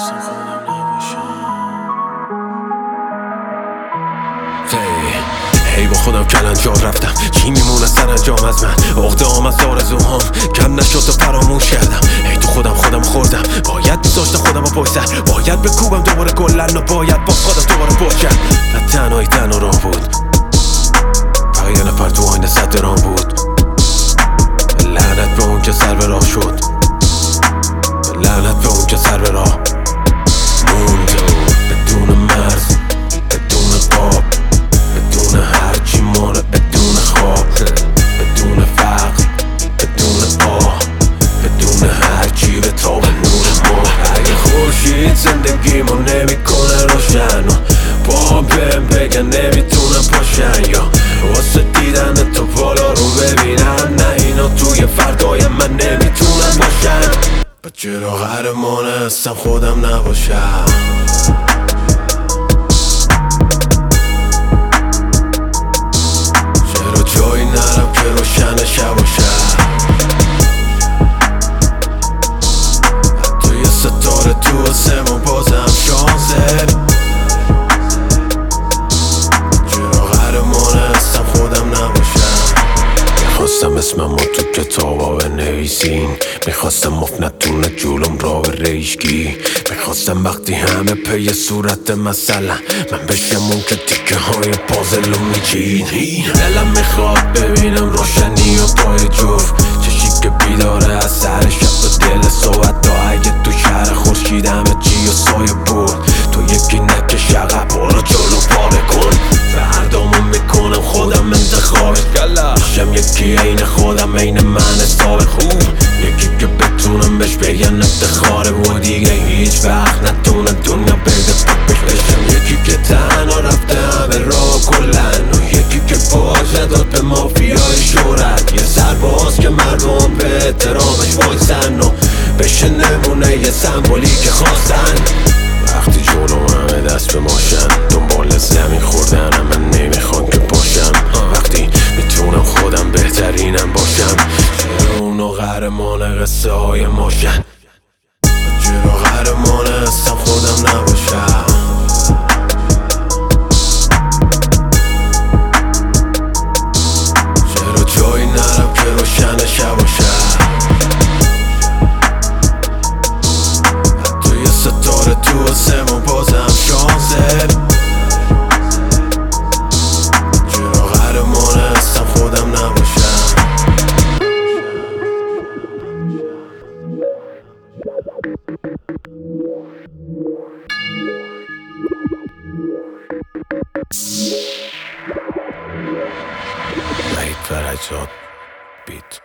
هی با خودم کلنجار رفتم، چی میمونه سرانجام از من؟ عقده‌ام از آرزوهام کم نشد و فراموش کردم. هی تو خودم خوردم، باید میذاشتم خودم رو پشت سر، باید بکوبم دوباره گلن و باید با خودم دوباره پشت کرد. و تنهایی تنها راه بود، فقط یه نفر تو آینه صد رام بود. لعنت به اون که سر به راه شد، لعنت به اون که سر به راه موند. بدون مرز، بدون قاب، بدون هرچی ماره، بدون خواب، بدون فقر، بدون آه، بدون هرچی به تاب نور ماه. اگه خورشید زندگیمو نمیکنه روشن و با بهم بگن نمیتونم پاشن، یا واسه دیدن تو بالا رو ببینن، نه اینا توی فردای من نمیتونن باشن. و چرا قهرمان هستم خودم نباشم؟ چرا جایی نرم که روشن شب باشم؟ حتی یه ستاره تو آسمون بازم شانسه. چرا قهرمان هستم خودم نباشم؟ میخواستم اسمم رو تو کتابا بنویسین، میخواستم مفت نتونه جلوم را به ریشگی، میخواستم وقتی همه پی صورت مثلا من بشم اون که تیکه های پازل رو میچین. دلم میخواد ببینم روشنی و پای جفت، چشی که بیداره از سر شب و دل صحبت تا اگه تو شهر خورشید همه چی و سایه برد، تو یکی نکش عقب برو جلو پاره کن. فردامو میکنم خودم انتخابش، میشم یکی عین خودم عین من حساب خوب، یکی که بتونم بهش بگن افتخاره و دیگه هیچ وقت نتونه دنیا بده پاکش بشم. یکی که تنها رفته همه راه کلن و یکی که باشه داد به مافیای شهرت، یه سرباز که مردم به احترامش وایسن و بشه نمونه یه سمبولی که خواستن. وقتی جلو همه دست به ماشن دنبال زمین خوردن من نمیخوان که باشم، وقتی میتونم خودم بهترینم باشم. چرا اونو قهرمان قصه های ماشن؟ چرا قهرمان هستم خودم نباشم؟ چرا جایی نرم که روشن شب باشم؟ حتی یه ستاره تو آسمون بازم شانسه. چرا قهرمان هستم خودم نباشم؟ وحید فرجاد بیت.